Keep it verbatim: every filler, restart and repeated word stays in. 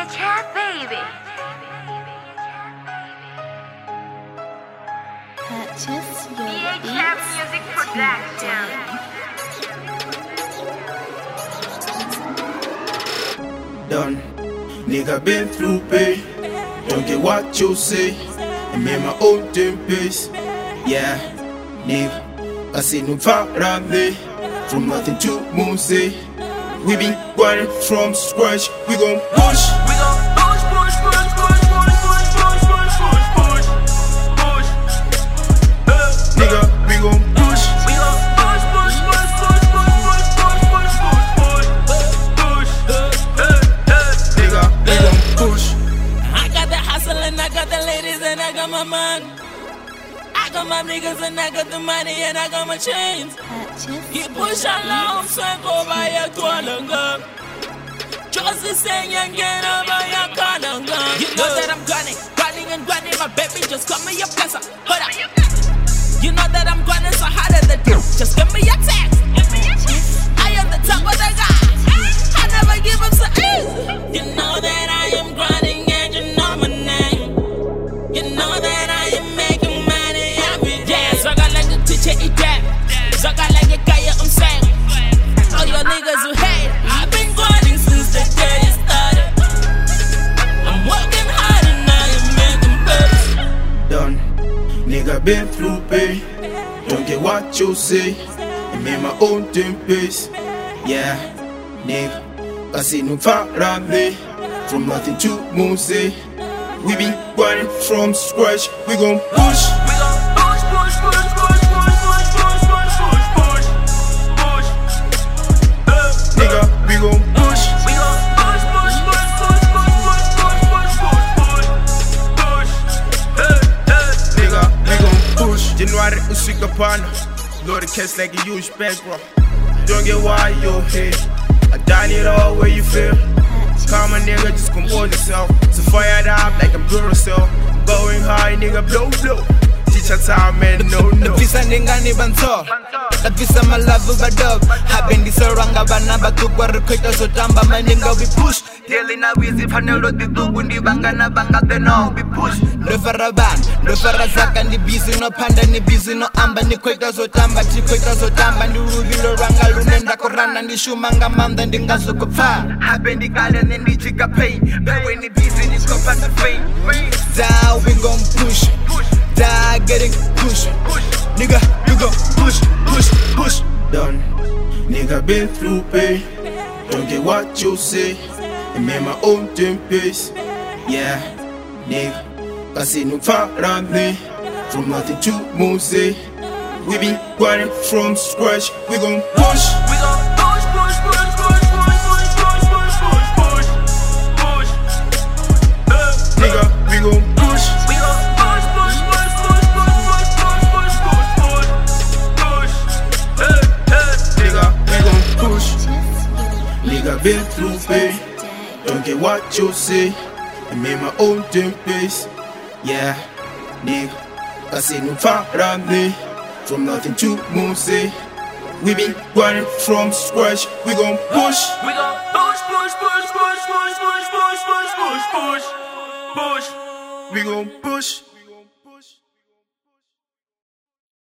chat, baby. Purchase your B H F beats Music Production. Done, nigga been through pain. Don't get what you say. I made my own damn pace. Yeah, nigga, I see no far around there. From nothing to moon say. We been grinding from scratch. We gon' push. We gon' push, push, push, push, push, push, push, push, push, push, push. Nigga, we gon' push. We gon' push, push, push, push, push, push, push, push, push, push. Nigga, we gon' push. I got the hustle and I got the ladies and I got my man. I got my niggas and I got the money and I got my chains. Purchase He push along, swag over your twalanga. Just the same and get over your kalanga. You know that I'm grinding, grinding and grinding. My baby, just call me your blesser. Hold up. You know that I'm grinding so hard at the deal. Just give me your text. I am the top of the guy. I never give up so easy. You know that I am grinding and you know my name. You know that I am making money every day. So I got like a teacher, eat that. So I got like a guy, I'm saying. All your niggas who hate, I've been grinding since the day it started. I'm working hard and I am making bets. Done, nigga been through pain. Don't get what you say. I made my own damn pace. Yeah, nigga, I see no far around there. From nothing to moon say. We been grinding from scratch. We gon' push. We gon' push, push, push, push, push, push, push, push, push, push, push. Nigga, we gon' push. We gon' push, push, push, push, push, push, push, push, push, push. Nigga, we gon' push. January usika pana. Lord the case like a huge bank, bro. Don't get why you hate. I done it all where you feel. Calm a nigga, just compose yourself. So fire down like a Duracell. Going high, nigga, blow, blow. Teach your time, man, no, no. Visa ningani banto Visa malavu badov Habendi soranga bana bakukwa rekweta sotamba maninga we push Daily na wizi panelo ditugu ndi banga na banga beno we push No faraban, no farazaka ndi busy no panda ni busy no amba ni kweta sotamba Chikweta sotamba ndi urugilo ranga lunenda korana ndi shumanga manda ndi ngaso kupfa Habendi kale nendi chika pay Pay ni busy ni skopa the fame Down we gon' push Die getting push, nigga, you go push, push, push. Done, nigga been through pain. Don't get what you say. I made my own damn pace. Yeah, nigga, I see no far around there. From nothing to moon say. We been grinding from scratch. We gon' push. We gon' push, push, push, push, push, push, push, push, push, push, push. Nigga, we gon' push. We gon' push, push, push, push, push, push, push, push, push, push, push. Nigga, we gon' push. your Nigga been through pain. Don't get what you say. I made my own damn pace. Yeah, nigga, I see no far around there. From nothing to moon say. We been grinding from scratch. We gon' push. We gon' push, push, push, push, push, push, push, push, push, push, push. We gon' push.